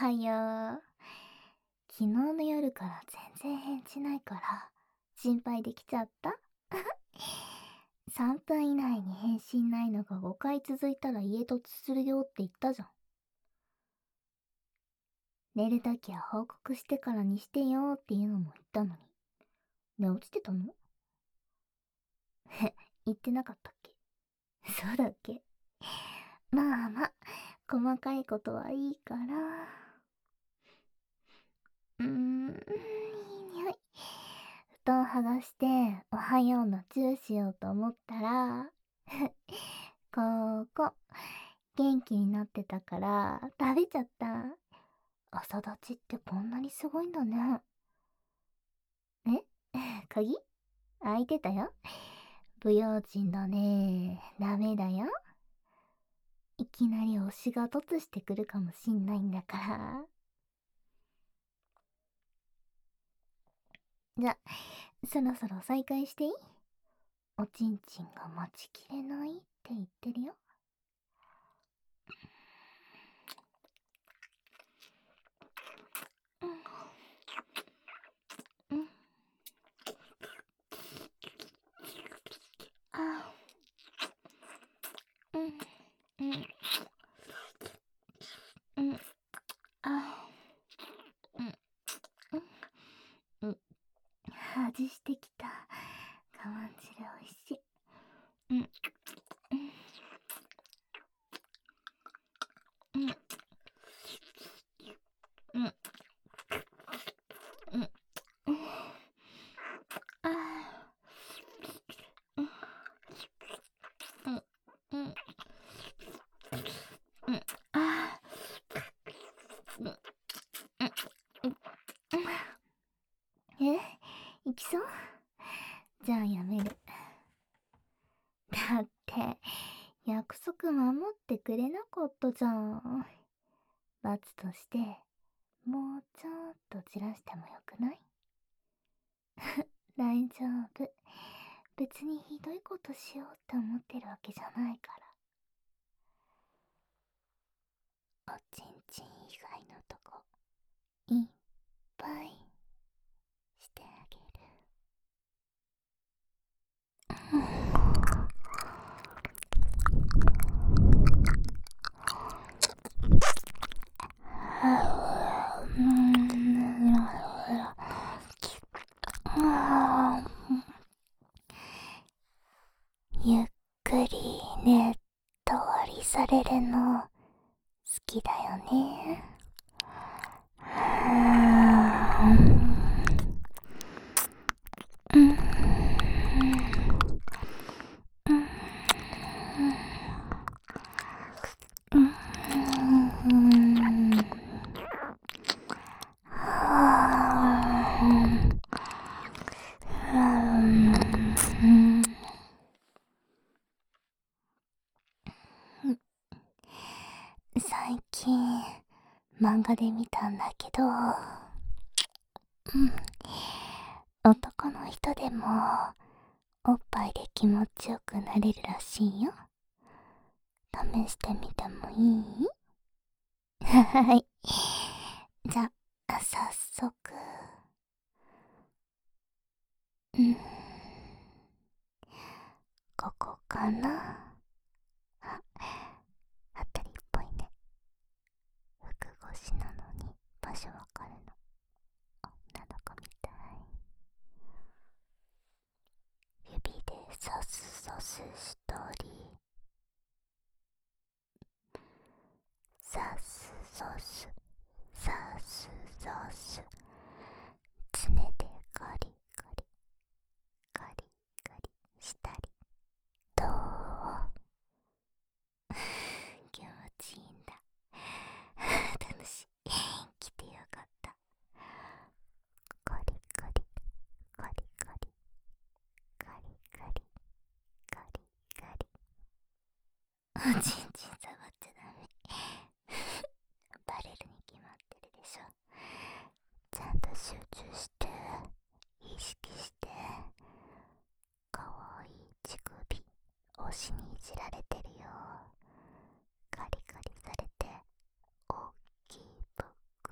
はよう。昨日の夜から全然返事ないから心配できちゃった。3分以内に返信ないのが5回続いたら家突するよって言ったじゃん。寝るときは報告してからにしてよっていうのも言ったのに。寝落ちてたの？言ってなかったっけ？そうだっけ？まあまあ、細かいことはいいから。いい匂い。布団剥がしておはようのチューしようと思ったらここ元気になってたから食べちゃった。朝立ちってこんなにすごいんだね。え鍵開いてたよ。不用心だね。ダメだよ。いきなり推しが凸してくるかもしんないんだから。じゃ、そろそろ再開していい？おちんちんが待ちきれないって言ってるよ。うん。あうん。うん。うん。あうん。うん。外してきた。我慢汁おいしい。うん。うん。うん。うん。うん。うん。あうん。うん。うん。うん。あうん。うん。行きそう？じゃあやめる。だって約束守ってくれなかったじゃん。罰としてもうちょっとじらしてもよくない？大丈夫。別にひどいことしようって思ってるわけじゃないから。おちんちん以外のとこいっぱいしてあげる。ゆっくりねっとりされるの好きだよね。最近漫画で見たんだけど、男の人でもおっぱいで気持ちよくなれるらしいよ。試してみてもいい？はい。じゃあ早速。ここかな。あたりっぽいね。服越しなのに場所わかるの。女の子みたい。指でさすさすしたり、さすさすさすさす、爪でガリガリガリガリしたり。どう？気持ちいいんだ。楽しい。来てよかった。ガリガリガリガリガリガリガリガリ。おちんちん触っちゃダメ。バレるに決まってるでしょ。ちゃんと集中して意識して。かわいい乳首推しにいじられてるよ。ガリガリされておっきいブッ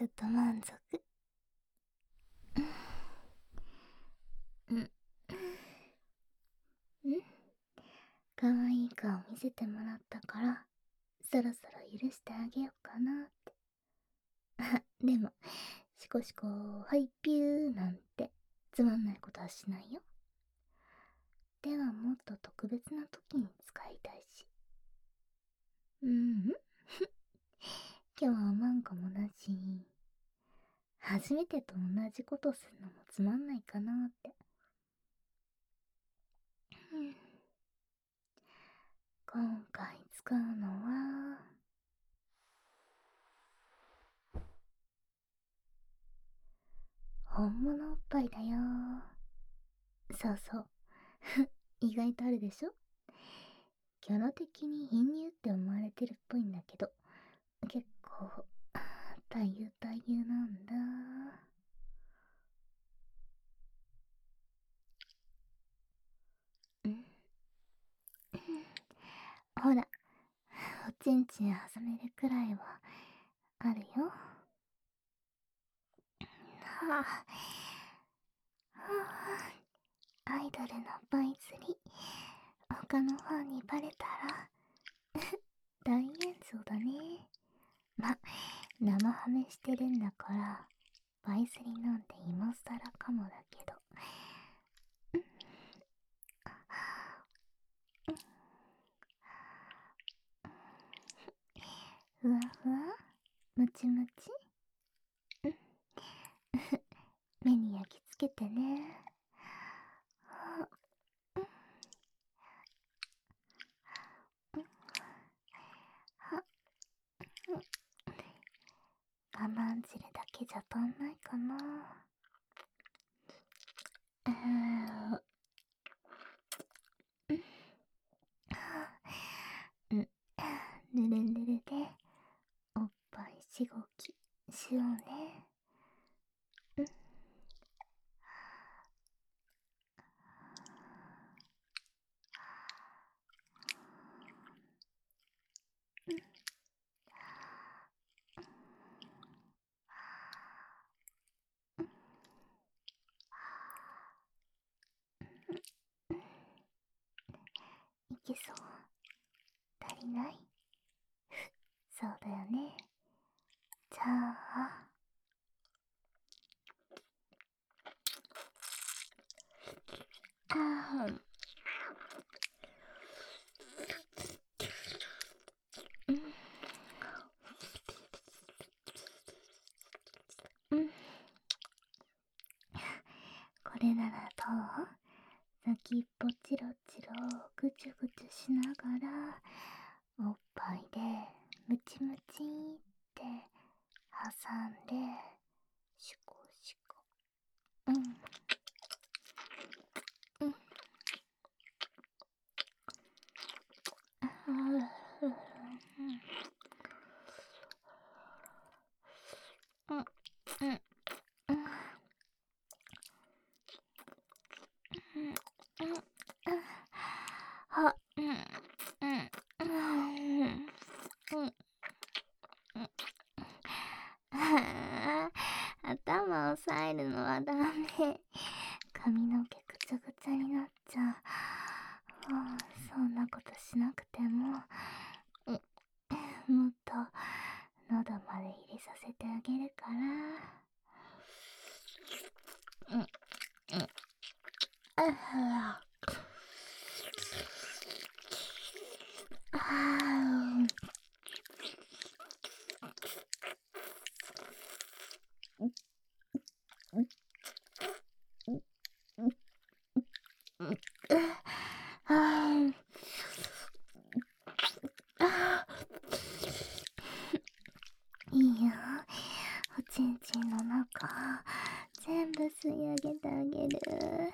ちょっと満足。うん。可愛い顔見せてもらったから、そろそろ許してあげようかなって。でも、シコシコハイピューなんてつまんないことはしないよ。ではもっと特別な時に使いたいし。今日はおまんこもだし、初めてと同じことするのもつまんないかなって。今回使うのは、本物おっぱいだよ。そうそう。意外とあるでしょ。キャラ的に貧乳って思われてるっぽいんだけど、結構、たゆたゆなんだ。ほら、おちんちん挟めるくらいはあるよ。はあ、アイドルのバイ釣り、他のファンにバレたら大演奏だね。ま、生ハメしてるんだからバイ釣りなんて今更かもだけど。ふわふわ、ムチムチ、目に焼き付けてね。我慢汁だけじゃ足んないかな。ぬるぬるでおっぱいしごきしようね。いけそう。足りない。そうだよね。じゃあ、これならどう？先っぽチロチロぐちゅぐちゅしながらおっぱいでムチムチって挟んでシュコシュコ。は、頭を押さえるのはダメ。髪の毛ぐちゃぐちゃになっちゃう。そんなことしなくても、もっと喉まで入れさせてあげるから。いいよ。おちんちんの中全部吸い上げてあげる。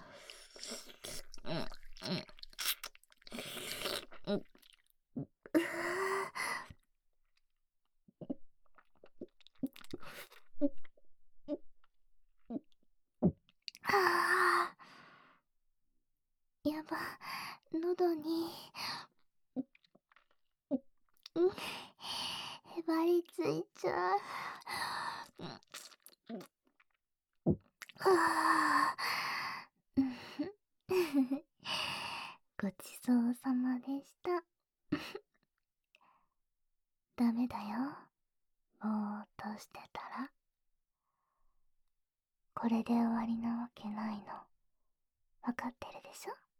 やば、喉にへばりついちゃう。 をしてたら、これで終わりなわけないのわかってるでしょ？